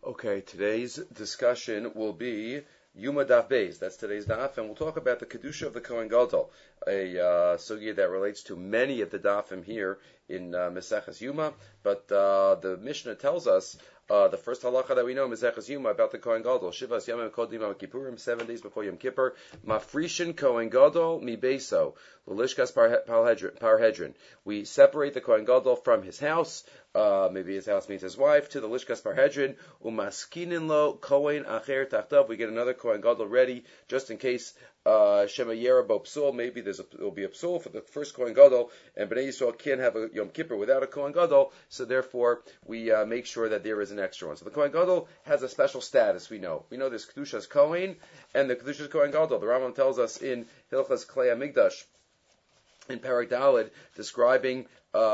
Okay, today's discussion will be Yuma Daf Beis. That's today's daf, and we'll talk about the Kedusha of the Kohen Gadol, a sugya that relates to many of the dafim here in Maseches Yuma. But the Mishnah tells us the first halacha that we know, Maseches Yuma, about the Kohen Gadol, Shivas Yamim Kodim Yom Kippurim, 7 days before Yom Kippur, Mafrishin Kohen Gadol Mi Beiso, L'Lishkas Parhedrin. We separate the Kohen Gadol from his house. Maybe his house means his wife, to the Lishkas Parhedrin, umaskinin lo Kohen acher tachtav. We get another Kohen Gadol ready, just in case Shema Yerabo Psul. Maybe there will be a Psul for the first Kohen Gadol, and Bnei Yisrael can't have a Yom Kippur without a Kohen Gadol, so therefore we make sure that there is an extra one. So the Kohen Gadol has a special status, we know. We know there's Kedushas Kohen, and the Kedushas Kohen Gadol. The Rambam tells us in Hilchas Klei HaMikdash, in Perek Daled, describing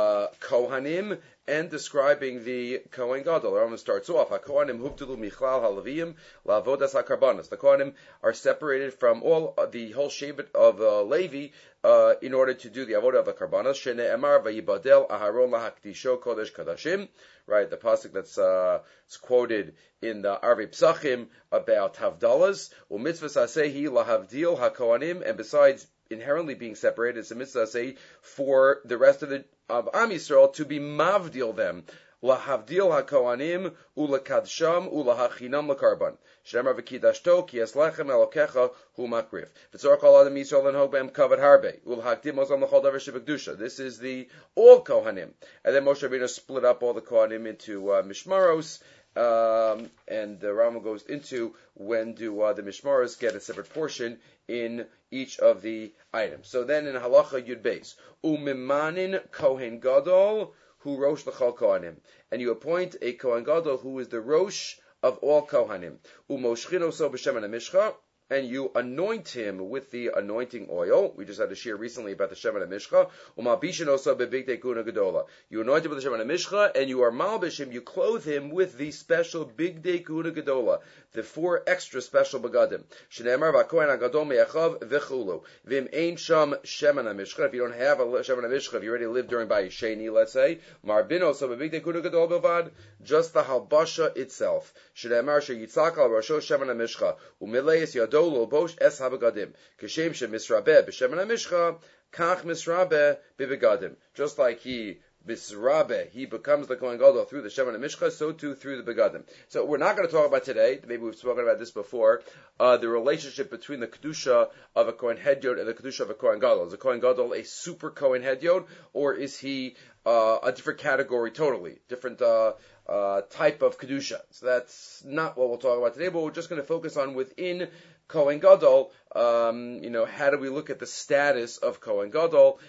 Kohanim and describing the Kohen Gadol. The Rambam starts off, HaKohanim huvdelu michlal halaviyim la'avodas hakarbanos. The Kohanim are separated from the whole shevet of Levi in order to do the avodah of the karbanos. Shene'emar vayibadel aharon lahakdisho kodesh kadashim. Right, the pasuk that's quoted in the Arvei Psachim about Havdalas. U'mitzvah sasehi lahavdil haKohanim, and besides inherently being separated, it's a mitzvah say for the rest of Am Yisrael to be mavdil them. Lahavdil hakohanim ulakadsham ulahachinam lakarban. Shemar v'kidashto ki eslechem elokecha hu makrif. V'tzorach al adam Yisrael and hobem kavod harbe ulahakdim ozam l'chol davar shebekdusha. This is the all kohanim, and then Moshe Rabbeinu split up all the kohanim into mishmaros. And the Rambam goes into when do the mishmaros get a separate portion in each of the items. So then in halacha yud beis, umimanin kohen gadol hu rosh l'chol kohanim, and you appoint a kohen gadol who is the rosh of all kohanim. Umoshchino so b'shem mishcha, and you anoint him with the anointing oil. We just had a shir recently about the Shemen HaMishcha. Umabishin also bebigdei kuna gedola. You anoint him with the Shemen HaMishcha, and you are malbish him, you clothe him with the special bigdei kuna gedola, the 4 extra special begadim. Shneimar v'kohen hagadol me'achav v'chulu. V'im ein sham Shemen HaMishcha. If you don't have a Shemen HaMishcha, if you already lived during Bayis Sheni, let's say, marbin also bebigdei kuna gedola bevad, just the halbasha itself. Shneimar sheyitzak al rosho Shemen HaMishcha. Umileis yado Bosh es habagadim. Kashem she misrabe b'shemen hamishcha, kach misrabe b'begadim. Just like he misrabe, he becomes the Kohen Gadol through the shemen hamishcha, so too through the begadim. So we're not going to talk about today. Maybe we've spoken about this before. The relationship between the kedusha of a Kohen Hedyot and the kedusha of a Kohen Gadol. Is a Kohen Gadol a super Kohen Hedyot, or is he a different category totally, different type of kedusha? So that's not what we'll talk about today. But we're just going to focus on within Kohen Gadol, how do we look at the status of Kohen Gadol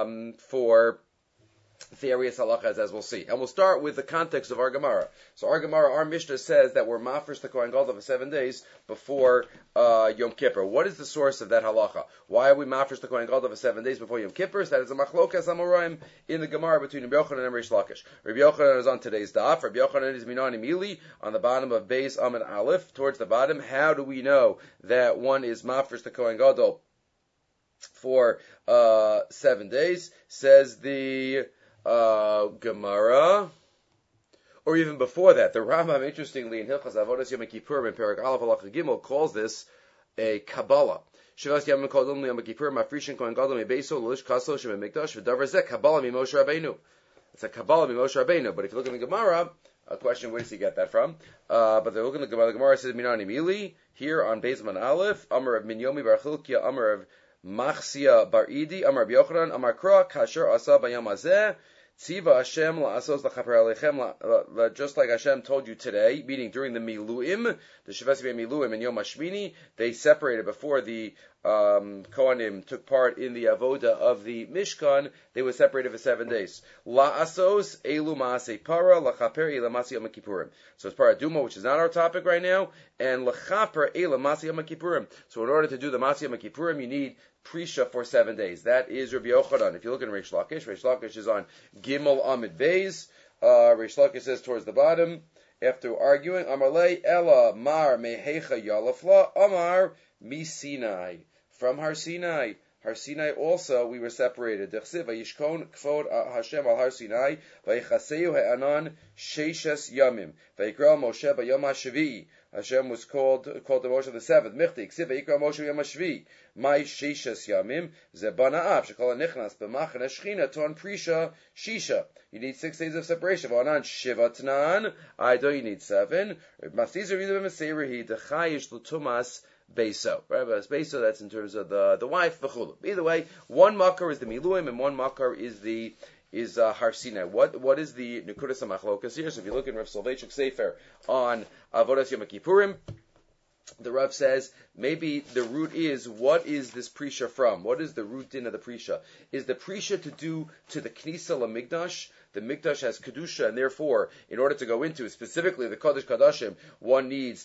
for various halachas, as we'll see. And we'll start with the context of our Gemara. So our Gemara, our Mishnah says that we're mafresh the Kohen Gadol for 7 days before Yom Kippur. What is the source of that halacha? Why are we mafresh the Kohen Gadol for 7 days before Yom Kippur? So that is a machlokas amoraim in the Gemara between Rabbi Yochanan and Reish Lakish. Rabbi Yochanan is on today's daf. Rabbi Yochanan is minani mili on the bottom of Beis Amid Aleph, towards the bottom. How do we know that one is mafresh the Kohen Gadol for 7 days? Says the Gemara, or even before that, the Rambam, interestingly, in Hilchas Avodas Yom Kippur in Perek Aleph Halacha Gimel, calls this a Kabbalah. Shivas Yom Kodom Yom Kippur Mafrishin Kohen Gadol Mebeiso L'Lish Kaso Shem Mikdash V'Davar Zeh Kabbalah Mimoshe Rabbeinu. It's a Kabbalah Mimoshe Rabbeinu. But if you look in the Gemara, a question, where does he get that from? But they look in the Gemara. The Gemara says Minani Mili here on Beis Man Aleph. Amar of Minyomi Bar Chilkia, Amar of Machsia Bar Idi, Amar of Yochanan, Amar Kra Kasher Asa Bayam Azeh. Tziva Hashem la'asos l'chaper alechem, just like Hashem told you today, meaning during the Miluim, the Shavas Miluim and Yom Hashmini, they separated before the Kohanim took part in the avoda of the Mishkan. They were separated for 7 days. La'asos elu ma'asei para l'chaper ela masi Yom Kippurim. So it's para Duma, which is not our topic right now, and l'chaper ela masi Yom Kippurim. So in order to do the masi Yom Kippurim, you need Prisha for 7 days. That is Rabbi Yochanan. If you look in Reish Lakish is on Gimel Amid Beis. Reish Lakish says towards the bottom, after arguing, Amarle Ella Mar Mehecha Yalafla Amar Mi Sinai. From Har Sinai. Har Sinai also we were separated. Dechsiv vayishkon kfod Hashem al Har Sinai vayichaseu he'anan sheishes yamim vayikra Moshe bayom hashvi'i. Hashem was called the Moshe the seventh. Michti ksiv vayikra Moshe yom hashvi'i. My sheishes yamim zebana av shekol nichnas b'machane shchina ton prisha shisha. You need 6 days of separation. V'anan shiva tnan. Aido you need 7. Maftizer either b'meseirahi dechayish l'tumas. Beso, right? But beso, that's in terms of the wife, v'chulu. Either way, one makar is the miluim and one makar is Har Sinai. What is the nekudas hamachlokas here? So if you look in Rav Soloveitchik Sefer on Avodas Yom Kippurim, the Rav says maybe the root is, what is this prisha from? What is the root din of the prisha? Is the prisha to do to the Knisa LaMikdash? The Mikdash has Kedusha, and therefore, in order to go into specifically the Kodesh Kadashim, one needs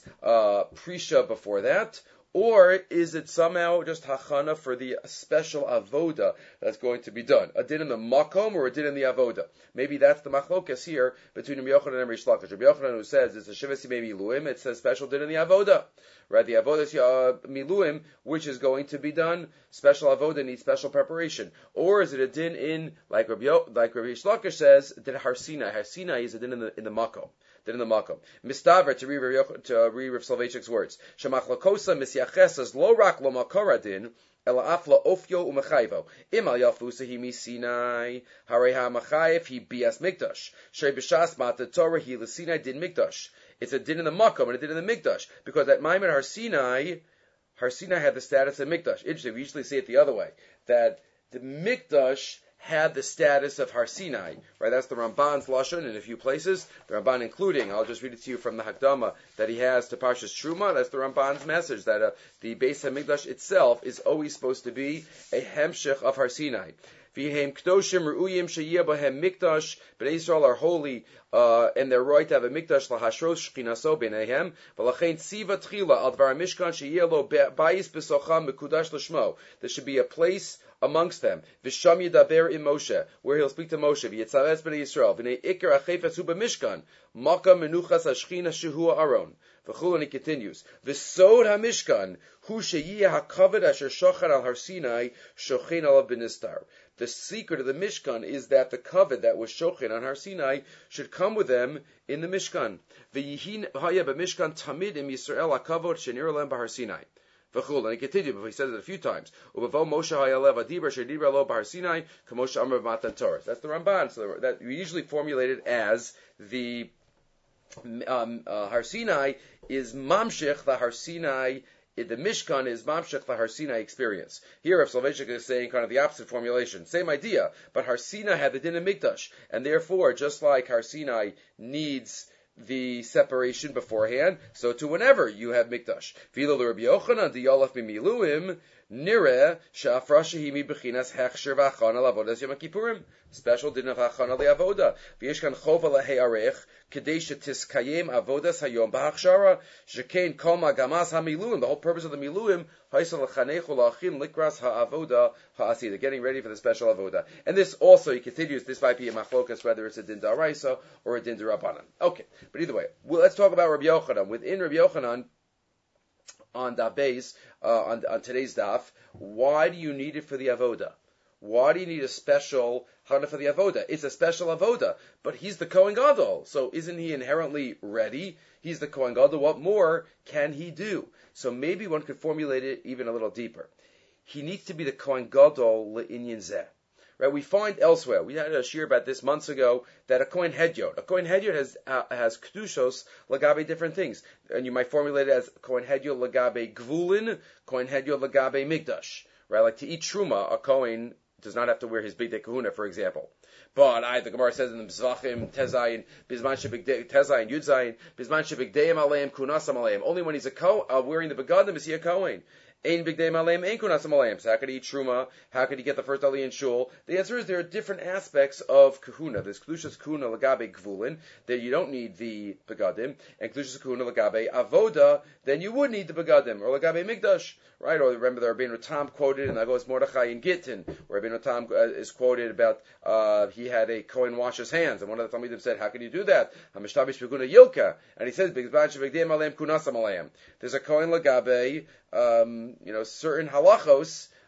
prisha before that. Or is it somehow just hachana for the special avoda that's going to be done? A din in the makom or a din in the avoda? Maybe that's the machlokas here between Rabbi Yochanan and Rish Lakish. Rabbi Yochanan who says it's a shivas yimei miluim, it says special din in the avoda. Right? The avoda is miluim, which is going to be done. Special avoda needs special preparation. Or is it a din in, like Rabbi Rish Lakish says, din Har Sinai. Har Sinai is a din in the makom. Then in the makom. Mistaver to read Rav Soloveitchik's words. Shemachlakosa misyaches lo rak lo makora din ela afla ofyo umachayvo. Imal yafusa hi misinai harei ha machayev hi bias mikdash. Shei b'shas mata Torah hi l'sinai din mikdash. It's a din in the makom and a din in the mikdash because at Maimon Har Sinai had the status of mikdash. Interesting. We usually say it the other way, that the mikdash had the status of Har Sinai, right? That's the Ramban's lashon in a few places. The Ramban, including, I'll just read it to you from the Hakdama that he has to Parshas Truma. That's the Ramban's message that the Beis Hamikdash itself is always supposed to be a hemshech of Har Sinai. V'hem kdoshim ru'uyim sheyeh b'hem mikdash. Bnei Yisrael are holy, and they're right to have a mikdash lahashros shchinaso b'neihem. V'lachein tziva tchila al dvar mishkan sheyeh lo bayis b'socham mekudash l'shmo. There should be a place amongst them. V'sham yidaber im Moshe, where he'll speak to Moshe. V'yitzaves b'nei Yisrael. V'nei ikar achefetz hu b'mishkan. Maka menuchas hashchina shehu Aaron. V'chul, and he continues. V'sod hamishkan hu sheyeh hakavod asher shochan al Har Sinai shochen alav b'nistar. The secret of the Mishkan is that the kavod that was shochen on Har Sinai should come with them in the Mishkan. V'yihin haya b'mishkan tamid im Yisrael hakavod shenir lem b'Har Sinai. V'chul, and he continued, but he said it a few times. Ubavo Moshe hayalev adibra shedibra lo b'Har Sinai k'moshe amar b'matan Torah. That's the Ramban. So that we usually formulate it as the Har Sinai is mamshech the Har Sinai. The Mishkan is mamshech the Har Sinai experience. Here, Rav Soloveitchik is saying kind of the opposite formulation. Same idea, but Har Sinai had the din of Mikdash, and therefore, just like Har Sinai needs the separation beforehand, so too whenever you have Mikdash. V'ilo l'Rabbi Yochanan d'yolaf b'miluim nireh she'afrashehi mi b'chinas hechsher v'achana l'avodas Yom Kippurim. Special din of hachana le'avoda. V'yesh kan chova le'he'arech kedei she'tiskayem avodas hayom b'hachshara shekein kol magamas ha'miluim. The whole purpose of the miluim haisel l'chanechu la'achin likras ha'avoda ha'asi. They're getting ready for the special avoda. And this also, he continues, this might be a machlokas, whether it's a din da'araisa or a din da'rabanan. Okay, but either way, well, let's talk about Rabbi Yochanan. Within Rabbi Yochanan, on Daf Beis, on today's Daf, why do you need it for the avoda? Why do you need a special Hana for the avoda? It's a special avoda, but he's the Kohen Gadol, so isn't he inherently ready? He's the Kohen Gadol. What more can he do? So maybe one could formulate it even a little deeper. He needs to be the Kohen Gadol le'inyan zeh. Right? We find elsewhere. We had a shir about this months ago that a Kohen Hedyot has kedushos lagabe different things, and you might formulate it as Kohen Hedyot lagabe gvulin, Kohen Hedyot lagabe migdash. Right? Like to eat truma, a Kohen does not have to wear his bigdei kahuna, for example. But the Gemara says in the Mizvachim, Tezayin, Bizman Shebigdei, Tezayin, Yudzayin, Bizman Shebigdeim Aleim, Kunasam Aleim. Only when he's wearing the begadim is he a Kohen. Ein bigdei aleim, ein kunasam aleim. So how could he eat truma? How could he get the first aliyah in shul? The answer is there are different aspects of kahuna. There's kedushas kahuna lagabe gvulin, that you don't need the begadim, and kedushas kahuna lagabe avoda, then you would need the begadim, or lagabe migdash, right? Or remember the Rabbeinu Tam quoted in Agos Mordechai in Gittin, where Rabbeinu Tam is quoted about he had a Kohen wash his hands, and one of the Talmidim said, how can you do that? Hamishtabish beguna yilka, and he says, bigdei aleim kunasam aleim. There's a Kohen lagabe certain halachos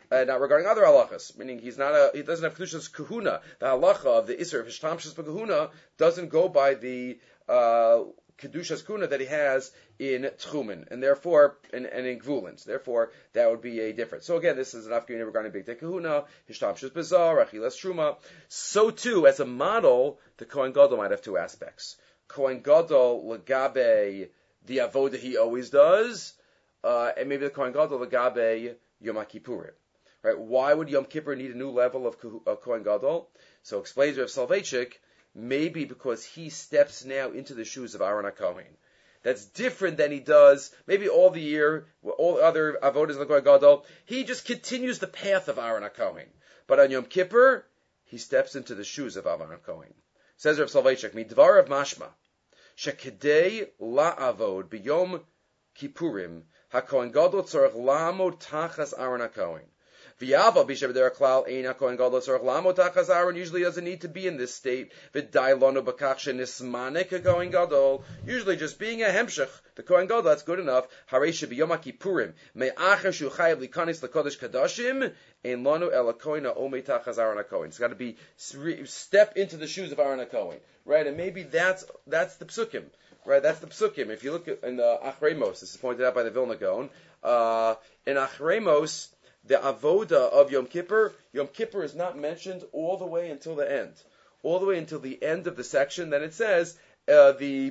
not regarding other halachas, meaning he doesn't have kedushas kahuna. The halacha of the isser of hishtamshus b'kahuna doesn't go by the kedushas kahuna that he has in tchumen, and therefore and in gvulins. Therefore, that would be a difference. So again, this is an afghan regarding big kahuna, hishtamshus bizar, achilas truma. So too, as a model, the Kohen Gadol might have two aspects. Kohen Gadol legabe the avodah he always does, and maybe the Kohen Gadol legabe Yom Kippurim. Right? Why would Yom Kippur need a new level of Kohen Gadol? So explains Rav Soloveitchik, maybe because he steps now into the shoes of Aaron HaKohen. That's different than he does maybe all the year, all other avodas of the Kohen Gadol. He just continues the path of Aaron HaKohen. But on Yom Kippur, he steps into the shoes of Aaron HaKohen. Says Rav Soloveitchik, midvar of mashma, shekedei la'avod b'yom Kippurim, HaKohen Gadol tzorach la'amod tachas Aaron HaKohen. V'yava b'shem der klal ein HaKohen Gadol tzorach la'amod tachas Aaron usually doesn't need to be in this state. V'dai lono b'kach shenismanek HaKohen Gadol. Usually just being a hemshech, the Kohen Gadol, that's good enough. Harei sheb'yom Kippurim me'acher shu chayav likanis l'kodesh kadashim ein lono el HaKohen ha'omei tachas Aaron HaKohen. It's got to be step into the shoes of Aaron HaKohen, right? And maybe that's the psukim. Right, that's the psukim. If you look at in the Achremos, this is pointed out by the Vilna Gaon. In Achremos, the avoda of Yom Kippur is not mentioned all the way until the end. All the way until the end of the section. Then it says the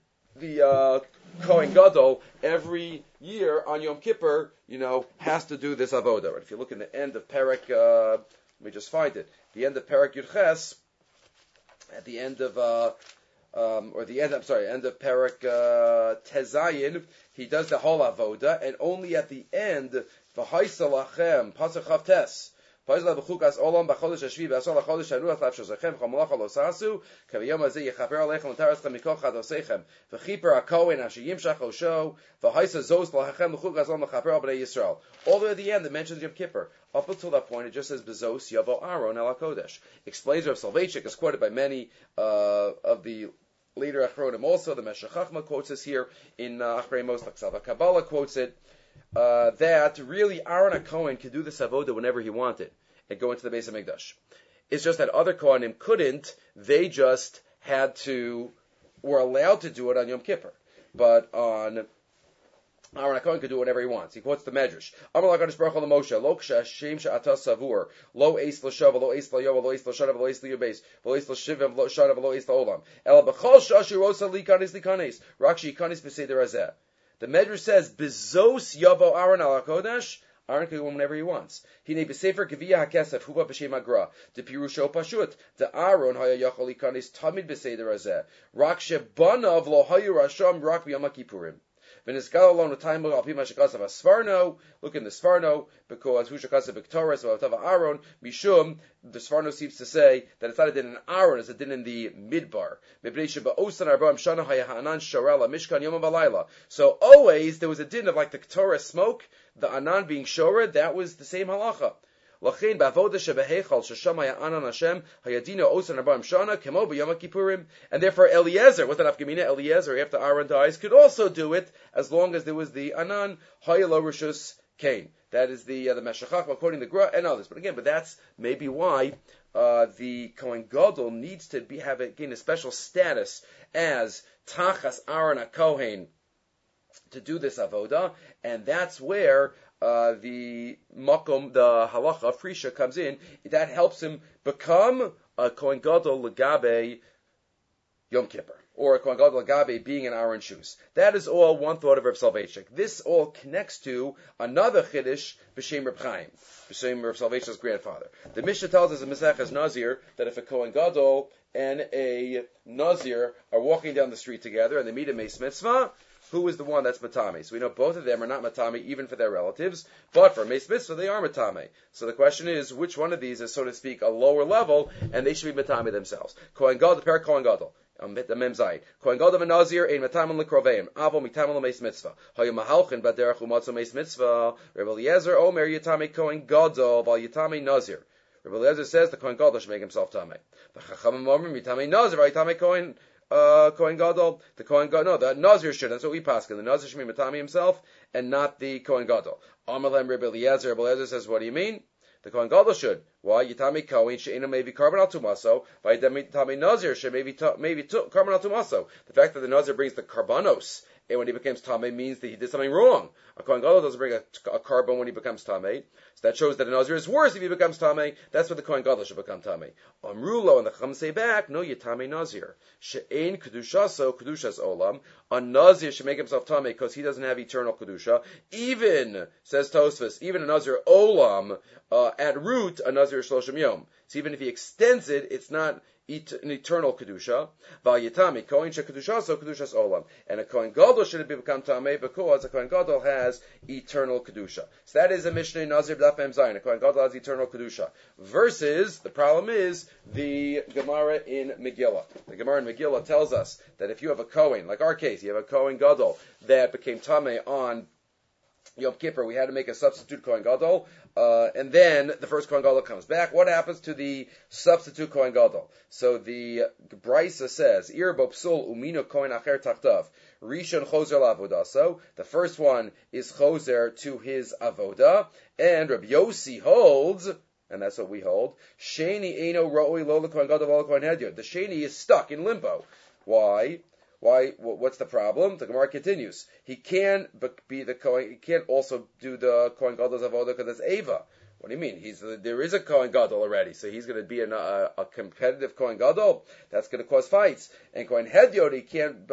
Kohen Gadol every year on Yom Kippur, has to do this avoda. Right? If you look in the end of Perek, let me just find it. The end of Perek Yudches, at the end of end of Perek Tezayin, he does the whole avoda, and only at the end, v'haisa lachem, pasuk chav tes, v'haisa lechukas olam b'chodesh hashvi v'asol l'chodesh haruach l'afshosechem chomolacha lo sasu, kaviyom hazeh yechaper aleichem l'taraschem mikol chadosechem, v'chiper hakohen asher yimshach osho, v'haisa zos l'hachem l'chukas olam l'chaper al b'nei Yisrael. All the way at the end, it mentions Yom Kippur. Up until that point, it just says bezos yavo Aaron el HaKodesh. Explains Rav Soloveitchik, is quoted by many of the later Achronim also. The Meshech Chachma quotes this here in Achremos. Laksav Kabbalah quotes it, that really Aaron HaKohen could do the avoda whenever he wanted and go into the Beis HaMikdash. It's just that other Kohanim couldn't. They just were allowed to do it on Yom Kippur. But on Aaron HaKohen could do whatever he wants. He quotes the Medrash. Amar LaKadosh Baruch Hu l'Moshe, lo k'shashem she'ata savur, lo eis l'shava, lo eis l'yova, lo eis l'shadav, lo eis l'yubes, lo eis l'shivim, lo shadav, lo eis l'olam. Ela b'chol shashu rosa likanis, rak she'ikanis b'seder hazeh. The Medrash says, bezos yavo Aaron al HaKodesh, Aaron can go whenever he wants. Hine b'sefer Geviyah HaKesef, huva b'shem Agra, de pirusho pashut, de Aaron haya yachol likanis tamid b'seder hazeh, rak she'banav lo hayu rasham rak b'yom HaKippurim. Look in the Sfarno, because Hushakasa Victoris or Aaron, Mishum, the Sfarno seems to say that it's not a din in Aaron, it's a din in the Midbar. So always there was a din of like the Ketorah smoke, the Anan being Shored, that was the same halacha. And therefore Eliezer, what's an afgemina? Eliezer, after Aaron dies, could also do it as long as there was the Anan Hayalo Rishus Kain. That is the Meshachach, according to the Gra and others. But that's maybe why the Kohen Gadol needs to gain a special status as Tachas Aaron HaKohen to do this avoda, and that's where the makom, the halacha, frisha comes in. That helps him become a Kohen Gadol legabe Yom Kippur, or a Kohen Gadol legabe being in Aaron's shoes. That is all one thought of Rav Soloveitchik. This all connects to another chiddush b'shem Reb Chaim, b'shem Rav Soloveitchik's grandfather. The Mishnah tells us in Maseches Nazir that if a Kohen Gadol and a Nazir are walking down the street together and they meet a Meis Mitzvah, who is the one that's matame? So we know both of them are not matame even for their relatives, but for Meis Mitzvah they are matame. So the question is, which one of these is, so to speak, a lower level, and they should be matame themselves? Kohen Gadol, the pair Kohen Gadol. The Mem Zayin. Kohen Gadol and Nazir ein matamen lekroveim. Avo mitamen lemeis mitzvah. Hayu mahalchen baderech umatzo meis mitzvah. Reb Eliezer omer yitame Kohen Gadol val yitame Nazir. Reb Eliezer says the Kohen Gadol should make himself tamei. The Chachamim omer yitame Nazir val yitame Kohen Kohen Gadol. The Kohen Gadol, no, the Nazir should. That's what we paskin. The Nazir should be Matami himself and not the Kohen Gadol. Amalem Rebbe Eliezer. Rebbe Eliezer says, what do you mean? The Kohen Gadol should. Why? Yitami Kohen she'ena maybe carbon al tumaso. By Yitami Nazir she maybe carbon al tumaso. The fact that the Nazir brings the karbanos and when he becomes Tameh means that he did something wrong. A Kohen Gadol doesn't bring a carbon when he becomes Tameh. So that shows that a Nazir is worse if he becomes Tameh. That's what the Kohen Gadol should become Tameh. Amrulo and the Chacham say back, no, Yitami Nazir. She'ein Kedushaso Kedushas Olam. A Nazir should make himself Tameh because he doesn't have eternal Kedusha. Even, says Tosfos, even a Nazir Olam, at root, a Nazir is Shloshim Yom. So even if he extends it, it's not an eternal kedusha. Val yitami kohen shekedusha so kedushas olam, and a kohen gadol should become tamei because a kohen gadol has eternal kedusha. So that is a Mishnah Nazir Daf Mem Zayin. A kohen gadol has eternal kedusha. Versus the problem is the Gemara in Megillah. The Gemara in Megillah tells us that if you have a kohen, like our case, you have a kohen gadol that became tamei on Yom Kippur, we had to make a substitute Kohen Gadol, and then the first Kohen Gadol comes back. What happens to the substitute Kohen Gadol? So the Brisa says, Ir bo psul umino Kohen acher tachtav, Rishon choser la'avoda. So the first one is choser to his avoda, and Rabbi Yossi holds, and that's what we hold, Sheni eino ro'oi lo Kohen Gadol v'lo Kohen Hedyot. The Sheni is stuck in limbo. Why? What's the problem? The Gemara continues. He can't be the Kohen. He can't also do the Kohen Gadol's avodah because it's Ava. What do you mean? There is a Kohen Gadol already, so he's going to be a competitive Kohen Gadol. That's going to cause fights. And Kohen Hedyot, he can't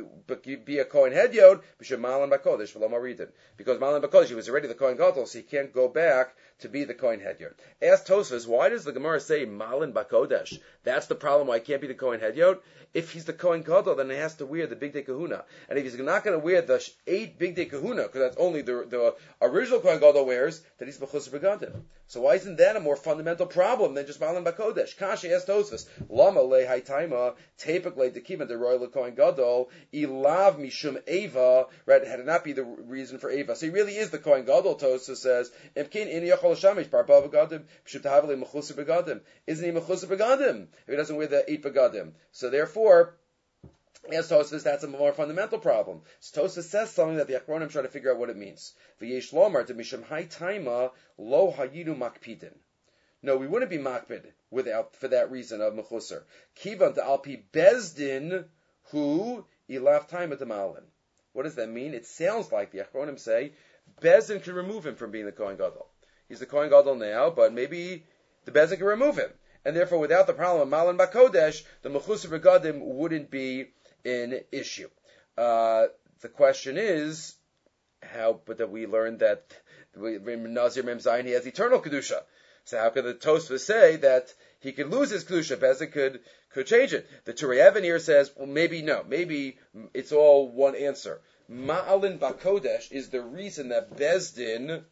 be a Kohen Hedyot because Malan Bakodesh v'lo Maridin. Because Malan Bakodesh, he was already the Kohen Gadol, so he can't go back to be the Kohen Hedyot. Ask Tosfos, why does the Gemara say Malan Bakodesh? That's the problem why he can't be the Kohen Hedyot. If he's the Kohen Gadol, then he has to wear the Big Day Kahuna. And if he's not going to wear the 8 Big Day Kahuna, because that's only the original Kohen Gadol wears, then he's B'chus Begadim. So why isn't that a more fundamental problem than just Malan Bakodesh? Kashi asked Tosfos, Lama le haytaima, tepek le dekiva de roy le Kohen Gadol, ilav mishum Eva, right, had it not be the reason for Eva. So he really is the Kohen Gadol, Tosfos says, Imkin in yachol shamish, barba begadim, pshut haveli mechus begadim. Isn't he mechus begadim if he doesn't wear the 8 begadim? So therefore, as Tosfos, that's a more fundamental problem. So Tosfos says something that the Achronim try to figure out what it means. V'yesh lomar to mishum haytaima lo hayidu makpidin. No, we wouldn't be makpid for that reason of mechusar. Kivan to alpi bezdin hu ilaf taima demalin. What does that mean? It sounds like the Achronim say bezdin can remove him from being the Kohen Gadol. He's the Kohen Gadol now, but maybe the bezdin can remove him. And therefore, without the problem of Malan Bakodesh, the Mechusar Begadim wouldn't be an issue. The question is, but that we learned that Nazir Mem Zayin, he has eternal Kedusha. So how could the Tosfos say that he could lose his Kedusha? Bezdin could change it. The Turei Even here says, well, maybe no. Maybe it's all one answer. Ma'alin Bakodesh is the reason that Bezdin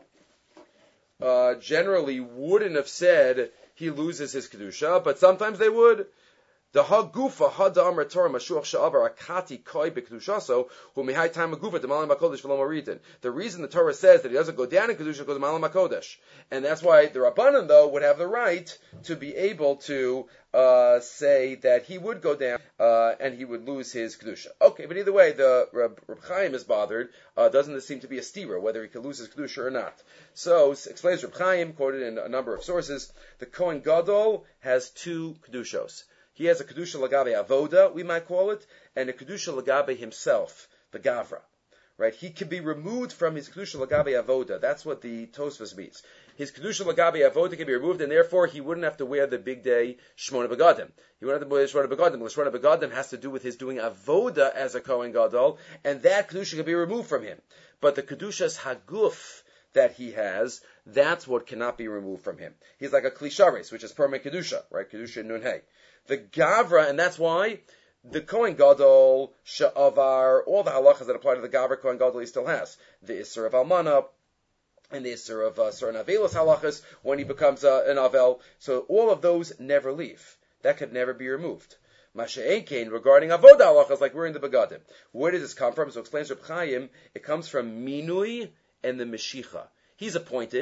generally wouldn't have said he loses his Kedusha, but sometimes they would. The hagufa hadam retorah mashuach sha'avar akati koi bekedushaso hu mihai time hagufa demalim hakodesh v'lo maridin. The reason the Torah says that he doesn't go down in kedusha goes demalim hakodesh, and that's why the Rabbanan though would have the right to be able to say that he would go down and he would lose his kedusha. Okay, but either way, the Reb Chaim is bothered. Doesn't this seem to be a stira whether he could lose his kedusha or not? So explains Reb Chaim, quoted in a number of sources. The Kohen Gadol has 2 kedushos. He has a Kedusha Lagabe Avoda, we might call it, and a Kedusha Lagabe himself, the Gavra. Right? He can be removed from his Kedusha Lagabe Avoda. That's what the Tosfos means. His Kedusha Lagabe Avoda can be removed, and therefore he wouldn't have to wear the big day Shmona Begadim. He wouldn't have to wear Shmona Begadim. The Shmona Begadim has to do with his doing Avoda as a Kohen Gadol, and that Kedusha can be removed from him. But the Kedushas Haguf that he has, that's what cannot be removed from him. He's like a Klisharis, which is permanent Kedusha, right? Kedusha Nun Hey. The Gavra, and that's why the Kohen Gadol, Sha'avar, all the halachas that apply to the Gavra Kohen Gadol he still has. The Isser of Almana, and the Isser of certain Avelis halachas, when he becomes an Avel. So all of those never leave. That could never be removed. Masha'enkein, regarding Avodah halachas, like we're in the Begadim. Where does this come from? So explains Reb Chaim, it comes from Minui and the Meshicha. He's appointed.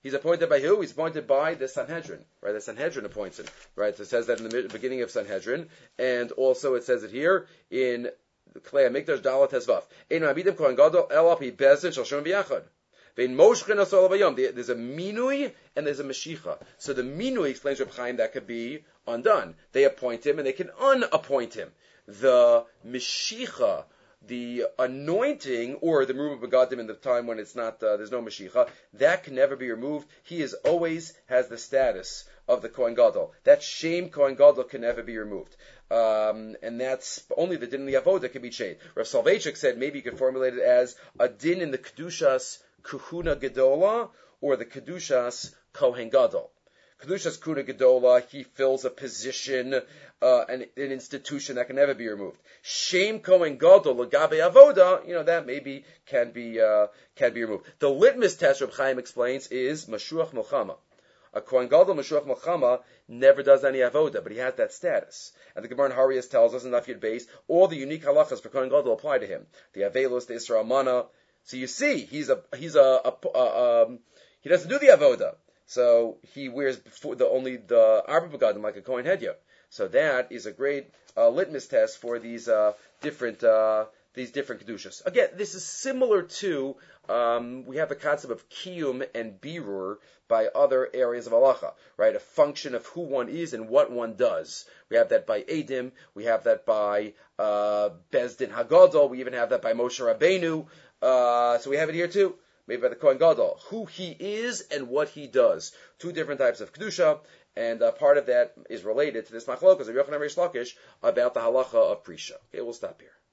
He's appointed by who? He's appointed by the Sanhedrin, right? The Sanhedrin appoints him, right? So it says that in the beginning of Sanhedrin, and also it says it here in Klei HaMikdash Dalet Tezvav. Ein ma'amidim kohen gadol el al pi bezin shel Shimon b'yachad. There's a minui and there's a meshicha. So the minui, explains Reb Chaim, that could be undone. They appoint him and they can unappoint him. The meshicha, the anointing, or the Merubah Begadim in the time when it's not, there's no meshicha, that can never be removed. He is always has the status of the Kohen Gadol. That shame Kohen Gadol can never be removed. And that's only the din in the avoda can be changed. Rav Soloveitchik said maybe you could formulate it as a din in the Kedushas Kuhuna Gedola or the Kedushas Kohen Gadol. Kedushas Kuhuna Gedola, he fills a position, an institution that can never be removed. Shem Kohen Gadol Lagabe Avoda, that maybe can be removed. The litmus test, Reb Chaim explains, is Mashuach Milchama. A Kohen Gadol Mashuach Milchama never does any avoda, but he has that status. And the Gemara in Harias tells us in Daf Yud Beis, all the unique halachas for Kohen Gadol apply to him. The Avelos, the Isra Amana. So you see, he doesn't do the avoda. So he wears only the Arba Begadim like a Kohen Hedya. So that is a great litmus test for these different kedushas. Again, this is similar to we have the concept of kiyum and birur by other areas of halacha, right? A function of who one is and what one does. We have that by Edim. We have that by Bezdin Hagadol. We even have that by Moshe Rabbeinu. So we have it here too. Maybe by the Kohen Gadol, who he is and what he does. Two different types of kedusha, and part of that is related to this machlokas of Yochanan Reish Lakish about the halacha of prisha. Okay, we'll stop here.